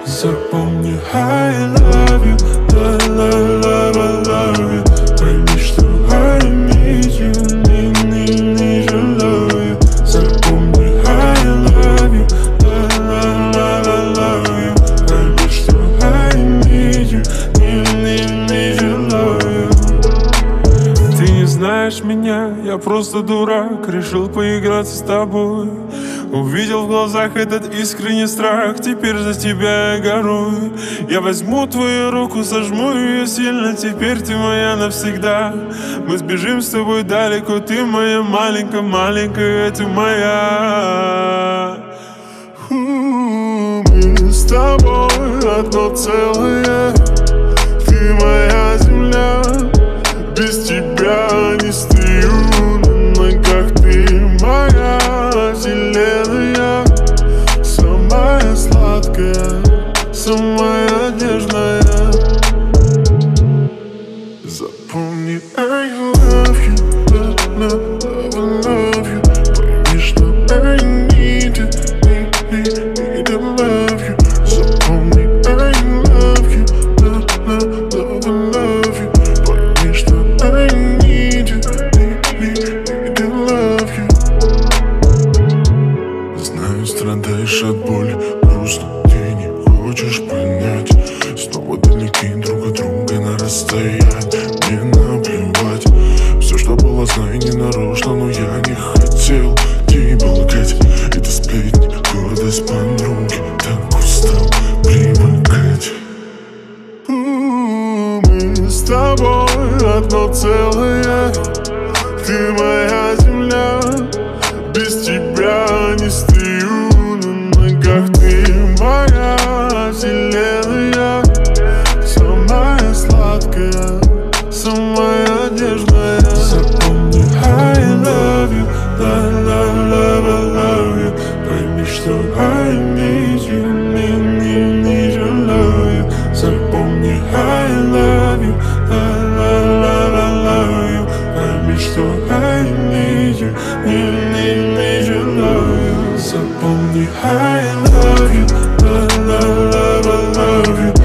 Запомни, I love you, love, love, love, love you. Пойми, что I need you, need you, love you. Запомни, I love you, love, love, love you. Пойми, что I need you, need you, love you. Ты не знаешь меня, я просто дурак, решил поиграться с тобой. Увидел в глазах этот искренний страх, теперь за тебя я горую. Я возьму твою руку, сожму ее сильно, теперь ты моя навсегда. Мы сбежим с тобой далеко, ты моя маленькая, маленькая, ты моя. Мы с тобой одно целое, ты моя земля. Без тебя не стою на ногах, ты моя вселенная. Самая сладкая, самая нежная. Запомни, I love you, love, love, love you. Пойми, что I need you, need to love you. Запомни, I love you, love, love, love you. Пойми, что I need you, need to love you. Знаю, страдаешь от боли, грустно, ты не хочешь понять. Снова далеки друг от друга на расстоянии. Мне наплевать, все, что было, знаю, не нарочно. Но я не хотел тебя лгать. Это сплетни, гордость подруги. Так устал привыкать. Мы с тобой одно целое, ты моя земля. Без тебя не стою на ногах, ты моя вселенная. Самая сладкая, самая нежная. Запомни, I love you, love, love, love, love you. Пойми, что I need you, need you, love you. Запомни, I love you, love, love, love you. Пойми, что I need you, need you, love you. Запомни, I love you, love, love, love, love you.